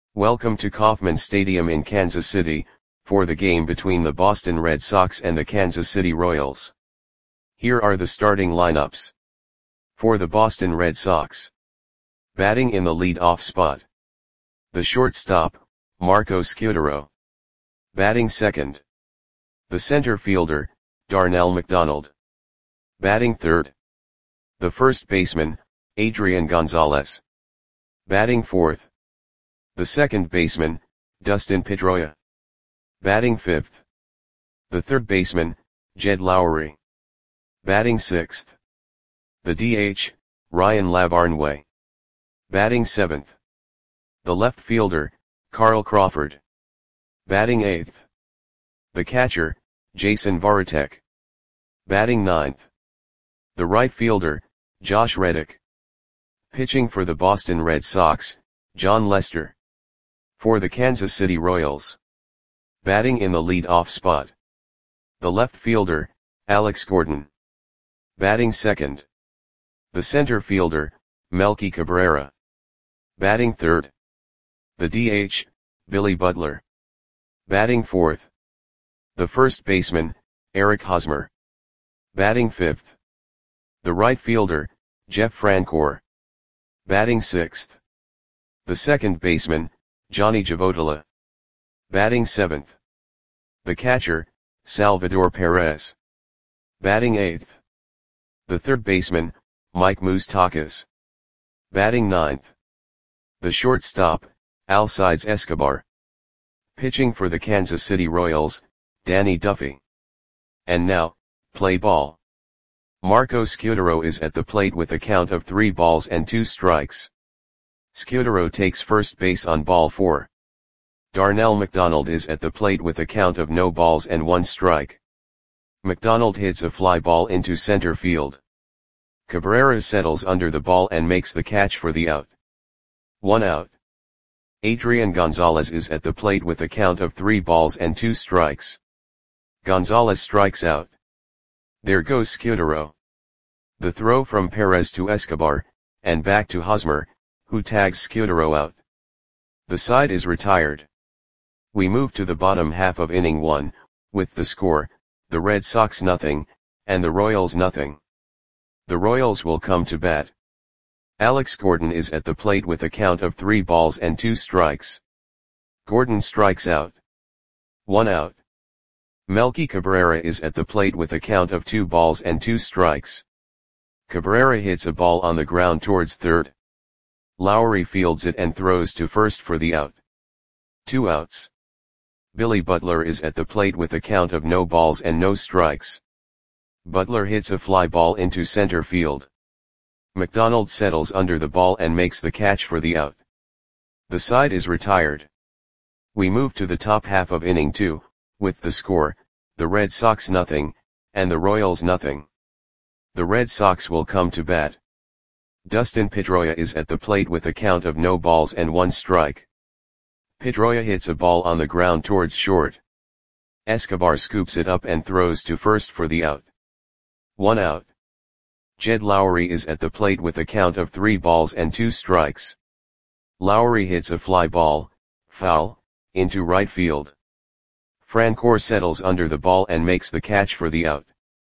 Welcome to Kauffman Stadium in Kansas City, for the game between the Boston Red Sox and the Kansas City Royals. Here are the starting lineups. For the Boston Red Sox. Batting in the lead-off spot. The shortstop, Marco Scutaro. Batting second. The center fielder, Darnell McDonald. Batting third. The first baseman, Adrian Gonzalez. Batting fourth. The second baseman, Dustin Pedroia. Batting fifth. The third baseman, Jed Lowrie. Batting sixth. The DH, Ryan Lavarnway. Batting seventh. The left fielder, Carl Crawford. Batting eighth. The catcher, Jason Varitek. Batting ninth. The right fielder, Josh Reddick. Pitching for the Boston Red Sox, Jon Lester. For the Kansas City Royals. Batting in the lead-off spot. The left fielder, Alex Gordon. Batting second. The center fielder, Melky Cabrera. Batting third. The DH, Billy Butler. Batting fourth. The first baseman, Eric Hosmer. Batting fifth. The right fielder, Jeff Francoeur. Batting sixth. The second baseman, Johnny Givottola. Batting seventh. The catcher, Salvador Perez. Batting eighth. The third baseman, Mike Moustakas. Batting ninth. The shortstop, Alcides Escobar. Pitching for the Kansas City Royals, Danny Duffy. And now, play ball. Marco Scutaro is at the plate with a count of 3 balls and 2 strikes. Scutaro takes first base on ball 4. Darnell McDonald is at the plate with a count of no balls and 1 strike. McDonald hits a fly ball into center field. Cabrera settles under the ball and makes the catch for the out. 1 out. Adrian Gonzalez is at the plate with a count of 3 balls and 2 strikes. Gonzalez strikes out. There goes Scutaro. The throw from Perez to Escobar, and back to Hosmer, who tags Scutaro out. The side is retired. We move to the bottom half of inning 1, with the score, the Red Sox nothing, and the Royals nothing. The Royals will come to bat. Alex Gordon is at the plate with a count of 3 balls and 2 strikes. Gordon strikes out. 1 out. Melky Cabrera is at the plate with a count of 2 balls and 2 strikes. Cabrera hits a ball on the ground towards third. Lowrie fields it and throws to first for the out. 2 outs. Billy Butler is at the plate with a count of no balls and no strikes. Butler hits a fly ball into center field. McDonald settles under the ball and makes the catch for the out. The side is retired. We move to the top half of inning 2, with the score, the Red Sox nothing, and the Royals nothing. The Red Sox will come to bat. Dustin Pedroia is at the plate with a count of no balls and 1 strike. Pedroia hits a ball on the ground towards short. Escobar scoops it up and throws to first for the out. 1 out. Jed Lowrie is at the plate with a count of 3 balls and 2 strikes. Lowrie hits a fly ball, foul, into right field. Francoeur settles under the ball and makes the catch for the out.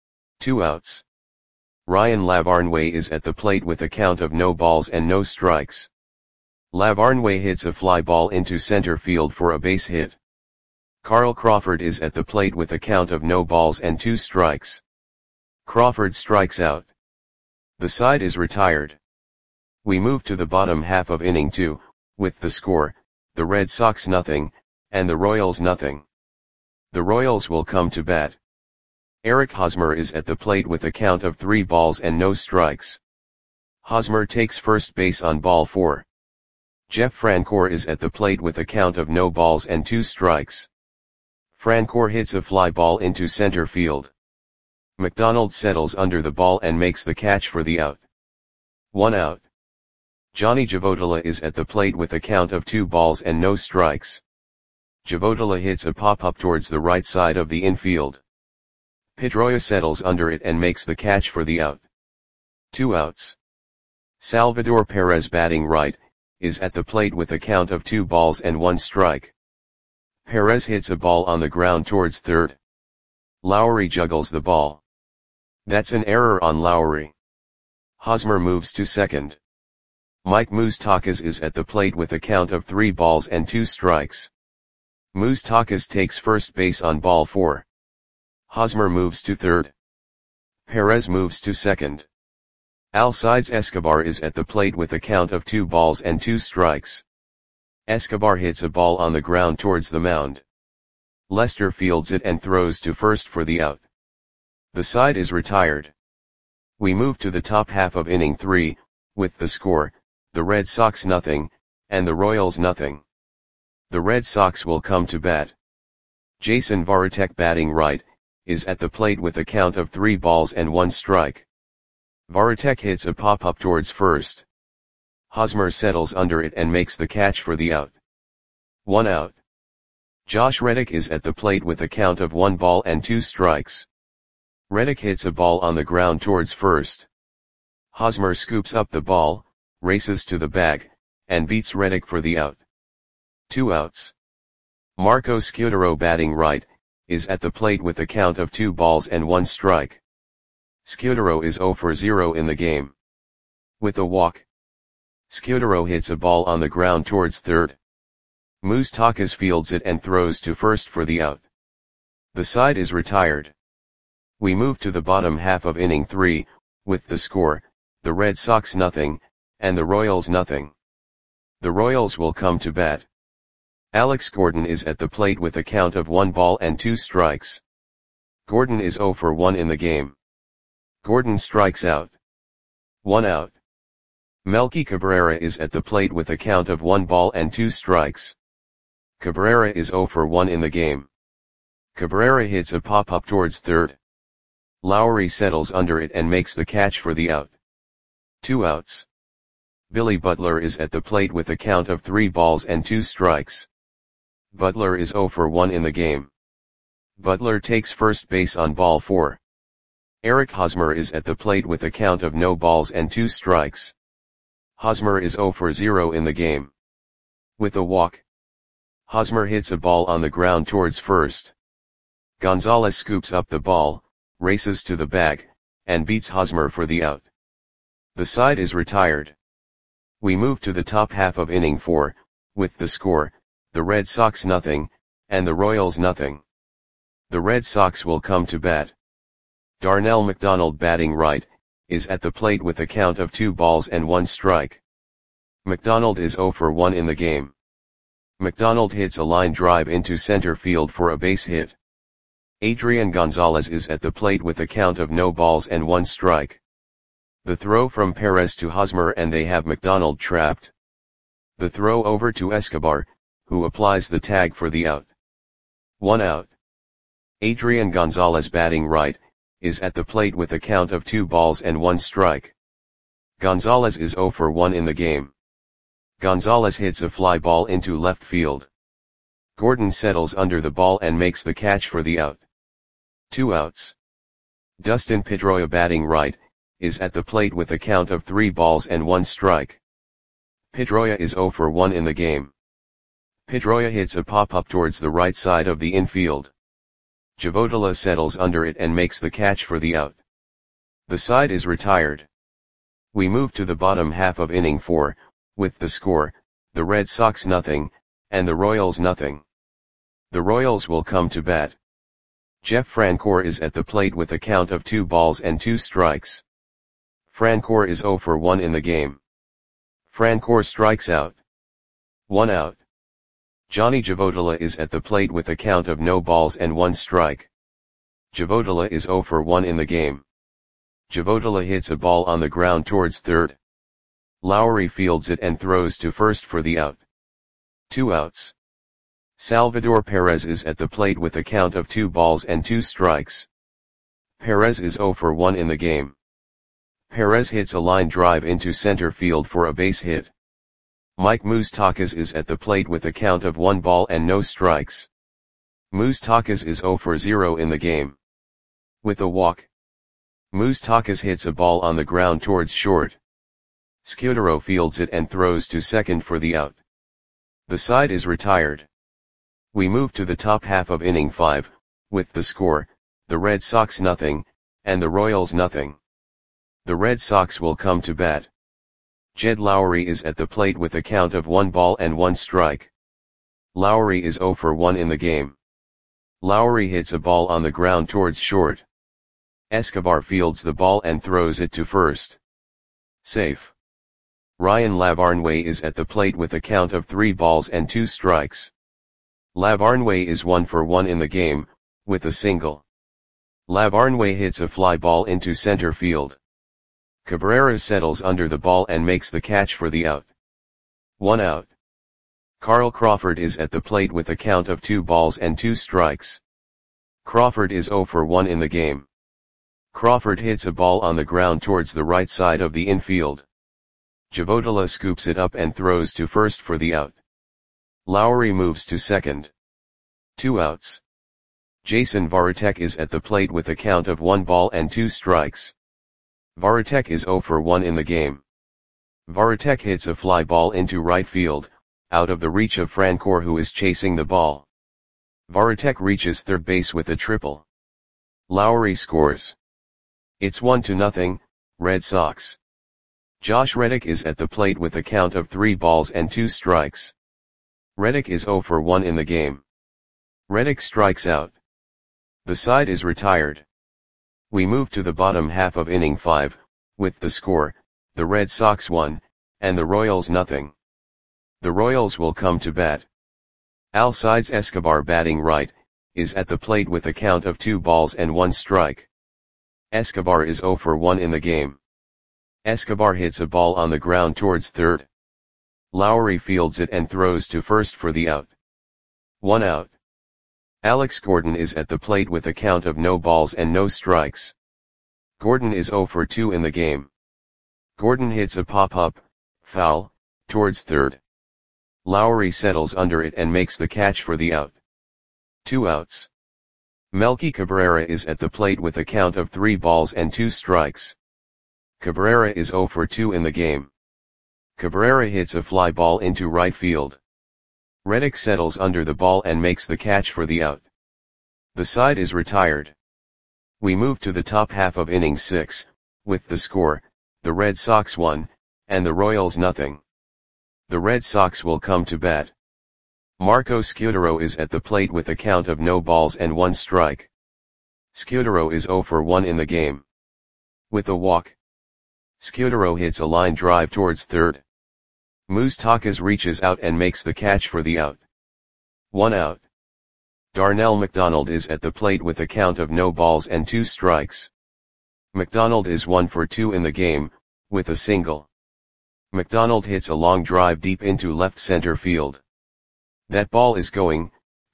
2 outs. Ryan Lavarnway is at the plate with a count of no balls and no strikes. Lavarnway hits a fly ball into center field for a base hit. Carl Crawford is at the plate with a count of no balls and 2 strikes. Crawford strikes out. The side is retired. We move to the bottom half of inning 2, with the score, the Red Sox nothing, and the Royals nothing. The Royals will come to bat. Eric Hosmer is at the plate with a count of 3 balls and no strikes. Hosmer takes first base on ball 4. Jeff Francoeur is at the plate with a count of no balls and 2 strikes. Francoeur hits a fly ball into center field. McDonald settles under the ball and makes the catch for the out. 1 out. Johnny Givottola is at the plate with a count of 2 balls and no strikes. Givottola hits a pop-up towards the right side of the infield. Pedroia settles under it and makes the catch for the out. 2 outs. Salvador Perez batting right, is at the plate with a count of 2 balls and 1 strike. Perez hits a ball on the ground towards third. Lowry juggles the ball. That's an error on Lowry. Hosmer moves to second. Mike Moustakas is at the plate with a count of 3 balls and 2 strikes. Moustakas takes first base on ball 4. Hosmer moves to third. Perez moves to second. Alcides Escobar is at the plate with a count of 2 balls and 2 strikes. Escobar hits a ball on the ground towards the mound. Lester fields it and throws to first for the out. The side is retired. We move to the top half of inning 3, with the score, the Red Sox nothing, and the Royals nothing. The Red Sox will come to bat. Jason Varitek, batting right, is at the plate with a count of 3 balls and 1 strike. Varitek hits a pop-up towards first. Hosmer settles under it and makes the catch for the out. 1 out. Josh Reddick is at the plate with a count of 1 ball and 2 strikes. Reddick hits a ball on the ground towards first. Hosmer scoops up the ball, races to the bag, and beats Reddick for the out. 2 outs. Marco Scutaro, batting right, is at the plate with a count of 2 balls and 1 strike. Scutaro is 0 for 0 in the game. With a walk, Scutaro hits a ball on the ground towards third. Moustakas fields it and throws to first for the out. The side is retired. We move to the bottom half of inning 3, with the score, the Red Sox nothing, and the Royals nothing. The Royals will come to bat. Alex Gordon is at the plate with a count of 1 ball and 2 strikes. Gordon is 0 for 1 in the game. Gordon strikes out. 1 out. Melky Cabrera is at the plate with a count of 1 ball and 2 strikes. Cabrera is 0 for 1 in the game. Cabrera hits a pop-up towards third. Lowry settles under it and makes the catch for the out. 2 outs. Billy Butler is at the plate with a count of 3 balls and 2 strikes. Butler is 0 for 1 in the game. Butler takes first base on ball 4. Eric Hosmer is at the plate with a count of no balls and 2 strikes. Hosmer is 0 for 0 in the game. With a walk, Hosmer hits a ball on the ground towards first. Gonzalez scoops up the ball, races to the bag, and beats Hosmer for the out. The side is retired. We move to the top half of inning 4, with the score, the Red Sox nothing, and the Royals nothing. The Red Sox will come to bat. Darnell McDonald, batting right, is at the plate with a count of 2 balls and 1 strike. McDonald is 0 for 1 in the game. McDonald hits a line drive into center field for a base hit. Adrian Gonzalez is at the plate with a count of no balls and 1 strike. The throw from Perez to Hosmer and they have McDonald trapped. The throw over to Escobar, who applies the tag for the out. 1 out. Adrian Gonzalez, batting right, is at the plate with a count of 2 balls and 1 strike. Gonzalez is 0 for 1 in the game. Gonzalez hits a fly ball into left field. Gordon settles under the ball and makes the catch for the out. 2 outs. Dustin Pedroia, batting right, is at the plate with a count of 3 balls and 1 strike. Pedroia is 0 for 1 in the game. Pedroia hits a pop-up towards the right side of the infield. Javotola settles under it and makes the catch for the out. The side is retired. We move to the bottom half of inning 4, with the score, the Red Sox nothing, and the Royals nothing. The Royals will come to bat. Jeff Francoeur is at the plate with a count of 2 balls and 2 strikes. Francoeur is 0 for 1 in the game. Francoeur strikes out. 1 out. Johnny Javotola is at the plate with a count of no balls and 1 strike. Javotola is 0 for 1 in the game. Javotola hits a ball on the ground towards third. Lowry fields it and throws to first for the out. 2 outs. Salvador Perez is at the plate with a count of 2 balls and 2 strikes. Perez is 0 for 1 in the game. Perez hits a line drive into center field for a base hit. Mike Moustakas is at the plate with a count of 1 ball and no strikes. Moustakas is 0 for 0 in the game. With a walk, Moustakas hits a ball on the ground towards short. Scudero fields it and throws to second for the out. The side is retired. We move to the top half of inning 5, with the score, the Red Sox nothing, and the Royals nothing. The Red Sox will come to bat. Jed Lowrie is at the plate with a count of 1 ball and 1 strike. Lowrie is 0 for 1 in the game. Lowrie hits a ball on the ground towards short. Escobar fields the ball and throws it to first. Safe. Ryan Lavarnway is at the plate with a count of 3 balls and 2 strikes. Lavarnway is 1 for 1 in the game, with a single. Lavarnway hits a fly ball into center field. Cabrera settles under the ball and makes the catch for the out. 1 out. Carl Crawford is at the plate with a count of 2 balls and 2 strikes. Crawford is 0 for 1 in the game. Crawford hits a ball on the ground towards the right side of the infield. Javodala scoops it up and throws to first for the out. Lowrie moves to second. 2 outs. Jason Varitek is at the plate with a count of 1 ball and 2 strikes. Varitek is 0 for 1 in the game. Varitek hits a fly ball into right field, out of the reach of Francoeur, who is chasing the ball. Varitek reaches third base with a triple. Lowrie scores. It's 1-0, Red Sox. Josh Reddick is at the plate with a count of 3 balls and 2 strikes. Reddick is 0 for 1 in the game. Reddick strikes out. The side is retired. We move to the bottom half of inning 5, with the score, the Red Sox 1, and the Royals nothing. The Royals will come to bat. Alcides Escobar, batting right, is at the plate with a count of 2 balls and 1 strike. Escobar is 0 for 1 in the game. Escobar hits a ball on the ground towards third. Lowrie fields it and throws to first for the out. 1 out. Alex Gordon is at the plate with a count of no balls and no strikes. Gordon is 0 for 2 in the game. Gordon hits a pop-up, foul, towards third. Lowrie settles under it and makes the catch for the out. 2 outs. Melky Cabrera is at the plate with a count of 3 balls and 2 strikes. Cabrera is 0 for 2 in the game. Cabrera hits a fly ball into right field. Reddick settles under the ball and makes the catch for the out. The side is retired. We move to the top half of inning 6, with the score, the Red Sox 1, and the Royals nothing. The Red Sox will come to bat. Marco Scudero is at the plate with a count of no balls and 1 strike. Scudero is 0 for 1 in the game. With a walk. Scudero hits a line drive towards third. Moustakas reaches out and makes the catch for the out. 1 out. Darnell McDonald is at the plate with a count of no balls and 2 strikes. McDonald is 1 for 2 in the game, with a single. McDonald hits a long drive deep into left center field. That ball is gone.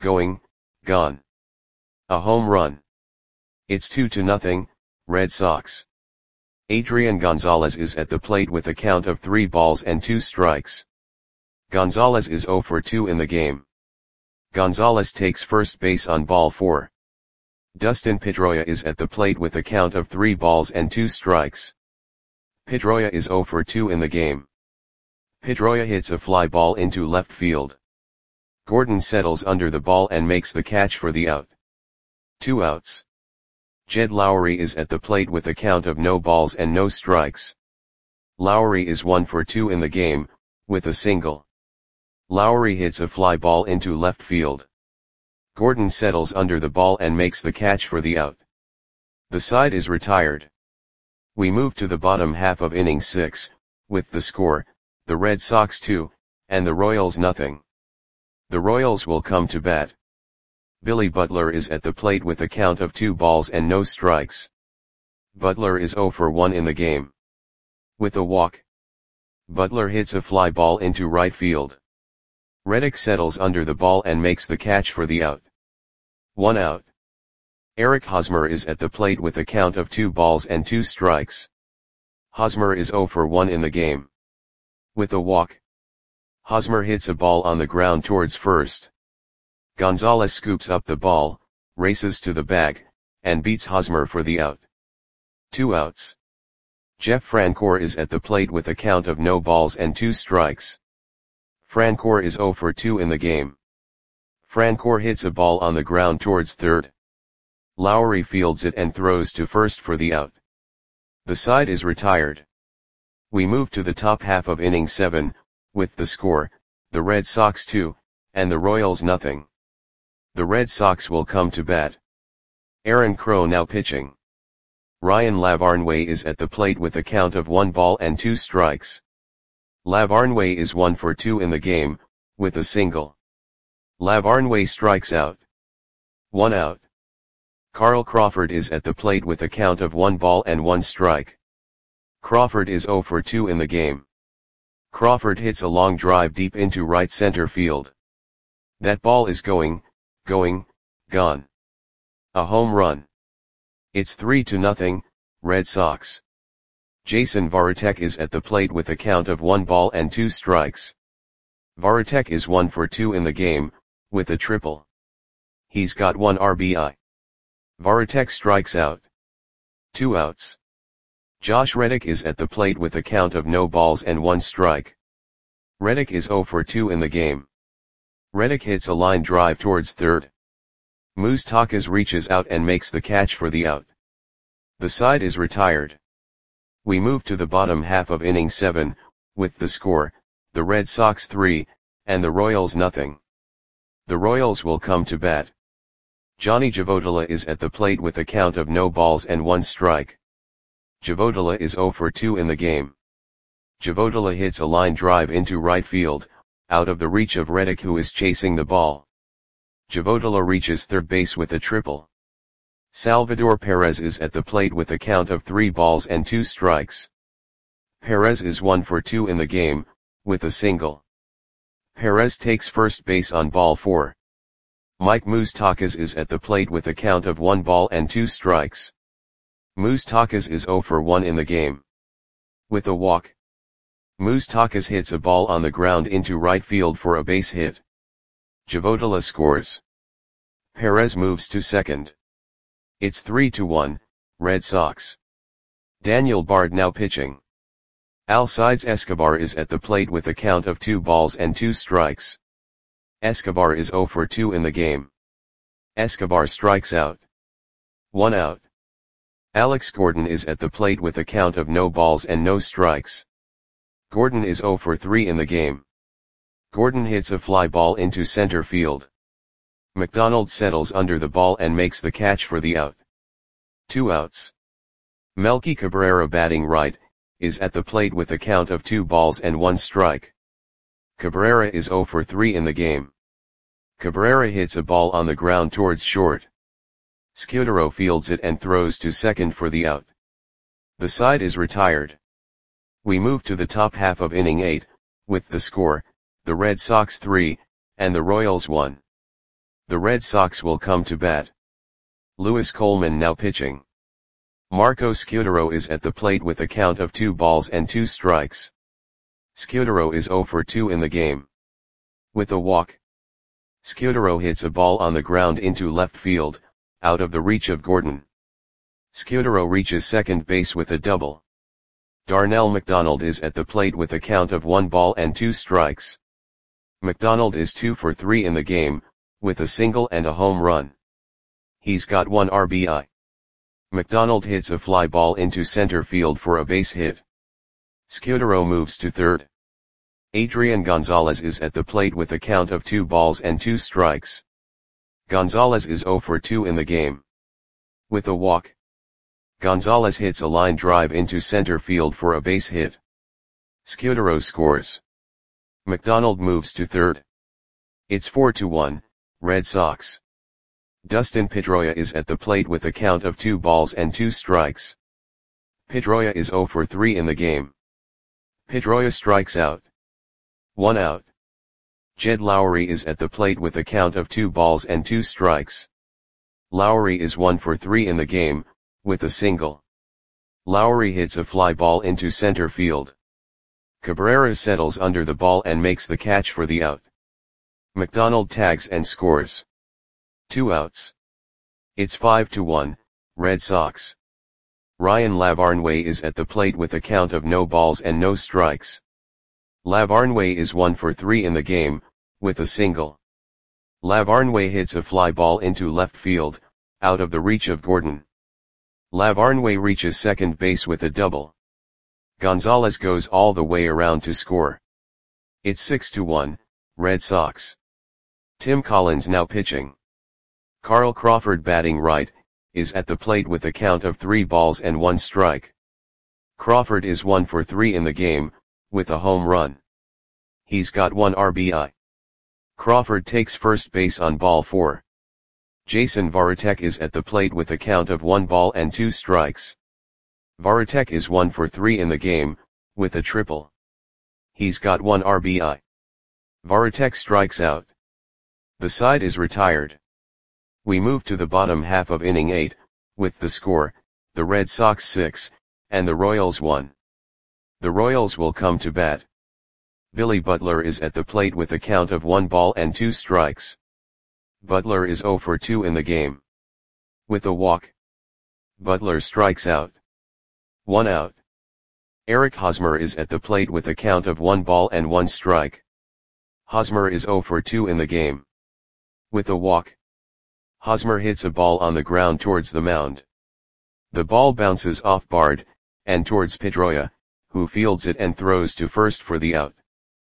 A home run. It's 2-0, Red Sox. Adrian Gonzalez is at the plate with a count of 3 balls and 2 strikes. Gonzalez is 0 for 2 in the game. Gonzalez takes first base on ball 4. Dustin Pedroia is at the plate with a count of 3 balls and 2 strikes. Pedroia is 0 for 2 in the game. Pedroia hits a fly ball into left field. Gordon settles under the ball and makes the catch for the out. 2 outs. Jed Lowrie is at the plate with a count of no balls and no strikes. Lowrie is 1 for 2 in the game, with a single. Lowrie hits a fly ball into left field. Gordon settles under the ball and makes the catch for the out. The side is retired. We move to the bottom half of inning 6, with the score, the Red Sox 2, and the Royals nothing. The Royals will come to bat. Billy Butler is at the plate with a count of 2 balls and no strikes. Butler is 0 for 1 in the game. With a walk. Butler hits a fly ball into right field. Reddick settles under the ball and makes the catch for the out. 1 out. Eric Hosmer is at the plate with a count of 2 balls and 2 strikes. Hosmer is 0 for 1 in the game. With a walk. Hosmer hits a ball on the ground towards first. Gonzalez scoops up the ball, races to the bag, and beats Hosmer for the out. 2 outs. Jeff Francoeur is at the plate with a count of no balls and 2 strikes. Francoeur is 0 for 2 in the game. Francoeur hits a ball on the ground towards third. Lowry fields it and throws to first for the out. The side is retired. We move to the top half of inning 7, with the score, the Red Sox 2, and the Royals nothing. The Red Sox will come to bat. Aaron Crow now pitching. Ryan Lavarnway is at the plate with a count of 1 ball and 2 strikes. Lavarnway is 1 for 2 in the game, with a single. Lavarnway strikes out. 1 out. Carl Crawford is at the plate with a count of 1 ball and 1 strike. Crawford is 0 for 2 in the game. Crawford hits a long drive deep into right center field. That ball is gone. A home run. It's 3-0, Red Sox. Jason Varitek is at the plate with a count of 1 ball and 2 strikes. Varitek is 1 for 2 in the game, with a triple. He's got 1 RBI. Varitek strikes out. 2 outs. Josh Reddick is at the plate with a count of no balls and 1 strike. Reddick is 0 for 2 in the game. Reddick hits a line drive towards third. Moustakas reaches out and makes the catch for the out. The side is retired. We move to the bottom half of inning 7, with the score, the Red Sox 3, and the Royals nothing. The Royals will come to bat. Johnny Javodala is at the plate with a count of no balls and 1 strike. Javodala is 0 for 2 in the game. Javodala hits a line drive into right field, out of the reach of Reddick who is chasing the ball. Javodala reaches third base with a triple. Salvador Perez is at the plate with a count of 3 balls and 2 strikes. Perez is 1 for 2 in the game, with a single. Perez takes first base on ball 4. Mike Moustakas is at the plate with a count of 1 ball and 2 strikes. Moustakas is 0 for 1 in the game. With a walk. Moustakas hits a ball on the ground into right field for a base hit. Javodala scores. Perez moves to second. It's 3-1, Red Sox. Daniel Bard now pitching. Alcides Escobar is at the plate with a count of 2 balls and 2 strikes. Escobar is 0 for 2 in the game. Escobar strikes out. 1 out. Alex Gordon is at the plate with a count of no balls and no strikes. Gordon is 0 for 3 in the game. Gordon hits a fly ball into center field. McDonald settles under the ball and makes the catch for the out. 2 outs. Melky Cabrera batting right, is at the plate with a count of 2 balls and 1 strike. Cabrera is 0 for 3 in the game. Cabrera hits a ball on the ground towards short. Scudero fields it and throws to second for the out. The side is retired. We move to the top half of inning 8, with the score, the Red Sox 3, and the Royals 1. The Red Sox will come to bat. Lewis Coleman now pitching. Marco Scudero is at the plate with a count of 2 balls and 2 strikes. Scudero is 0 for 2 in the game. With a walk. Scudero hits a ball on the ground into left field, out of the reach of Gordon. Scudero reaches second base with a double. Darnell McDonald is at the plate with a count of 1 ball and 2 strikes. McDonald is 2 for 3 in the game, with a single and a home run. He's got 1 RBI. McDonald hits a fly ball into center field for a base hit. Scudero moves to third. Adrian Gonzalez is at the plate with a count of 2 balls and 2 strikes. Gonzalez is 0 for 2 in the game. With a walk. Gonzalez hits a line drive into center field for a base hit. Scudero scores. McDonald moves to third. It's 4-1, Red Sox. Dustin Pedroia is at the plate with a count of 2 balls and 2 strikes. Pedroia is 0 for 3 in the game. Pedroia strikes out. 1 out. Jed Lowry is at the plate with a count of 2 balls and 2 strikes. Lowry is 1 for 3 in the game, with a single. Lowry hits a fly ball into center field. Cabrera settles under the ball and makes the catch for the out. McDonald tags and scores. 2 outs. It's 5-1, Red Sox. Ryan Lavarnway is at the plate with a count of no balls and no strikes. Lavarnway is 1 for 3 in the game, with a single. Lavarnway hits a fly ball into left field, out of the reach of Gordon. Lavarnway reaches second base with a double. Gonzalez goes all the way around to score. It's 6-1, Red Sox. Tim Collins now pitching. Carl Crawford batting right, is at the plate with a count of 3 balls and 1 strike. Crawford is 1 for 3 in the game, with a home run. He's got 1 RBI. Crawford takes first base on ball 4. Jason Varitek is at the plate with a count of 1 ball and 2 strikes. Varitek is 1 for 3 in the game, with a triple. He's got 1 RBI. Varitek strikes out. The side is retired. We move to the bottom half of inning 8, with the score, the Red Sox 6, and the Royals 1. The Royals will come to bat. Billy Butler is at the plate with a count of 1 ball and 2 strikes. Butler is 0 for 2 in the game. With a walk. Butler strikes out. 1 out. Eric Hosmer is at the plate with a count of 1 ball and 1 strike. Hosmer is 0 for 2 in the game. With a walk. Hosmer hits a ball on the ground towards the mound. The ball bounces off Bard, and towards Pedroia, who fields it and throws to first for the out.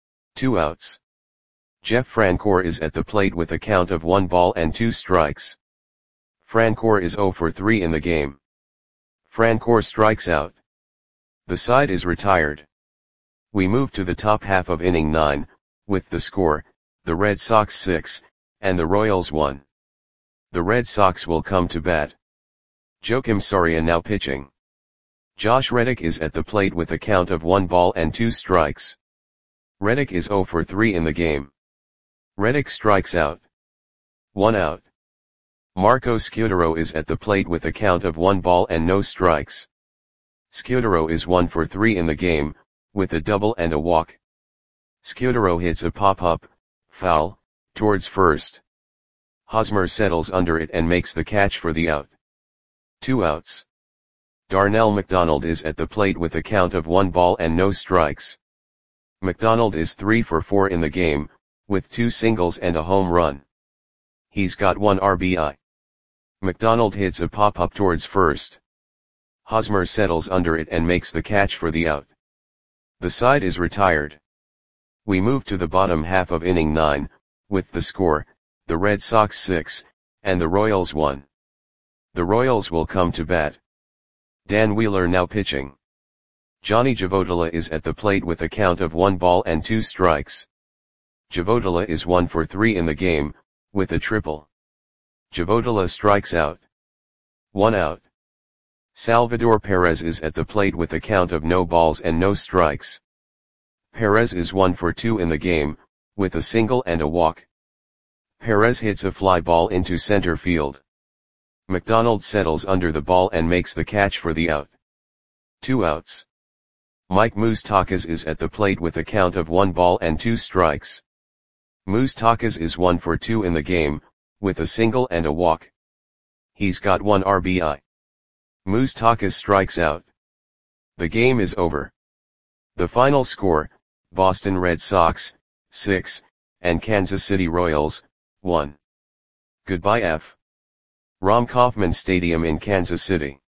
2 outs. Jeff Francoeur is at the plate with a count of 1 ball and 2 strikes. Francoeur is 0 for 3 in the game. Francoeur strikes out. The side is retired. We move to the top half of inning 9, with the score, the Red Sox 6, and the Royals 1. The Red Sox will come to bat. Joakim Soria now pitching. Josh Reddick is at the plate with a count of 1 ball and 2 strikes. Reddick is 0 for 3 in the game. Reddick strikes out. 1 out. Marco Scudero is at the plate with a count of 1 ball and no strikes. Scudero is 1 for 3 in the game, with a double and a walk. Scudero hits a pop-up, foul, towards first. Hosmer settles under it and makes the catch for the out. 2 outs. Darnell McDonald is at the plate with a count of 1 ball and no strikes. McDonald is 3 for 4 in the game, with 2 singles and a home run. He's got 1 RBI. McDonald hits a pop-up towards first. Hosmer settles under it and makes the catch for the out. The side is retired. We move to the bottom half of inning 9, with the score, the Red Sox 6, and the Royals 1. The Royals will come to bat. Dan Wheeler now pitching. Johnny Javodala is at the plate with a count of 1 ball and 2 strikes. Javodala is 1 for 3 in the game, with a triple. Javodala strikes out. 1 out. Salvador Perez is at the plate with a count of no balls and no strikes. Perez is 1 for 2 in the game, with a single and a walk. Perez hits a fly ball into center field. McDonald settles under the ball and makes the catch for the out. 2 outs. Mike Moustakas is at the plate with a count of 1 ball and 2 strikes. Moustakas is 1 for 2 in the game, with a single and a walk. He's got 1 RBI. Moustakas strikes out. The game is over. The final score, Boston Red Sox, 6, and Kansas City Royals, 1. Goodbye F. Rom Kauffman Stadium in Kansas City.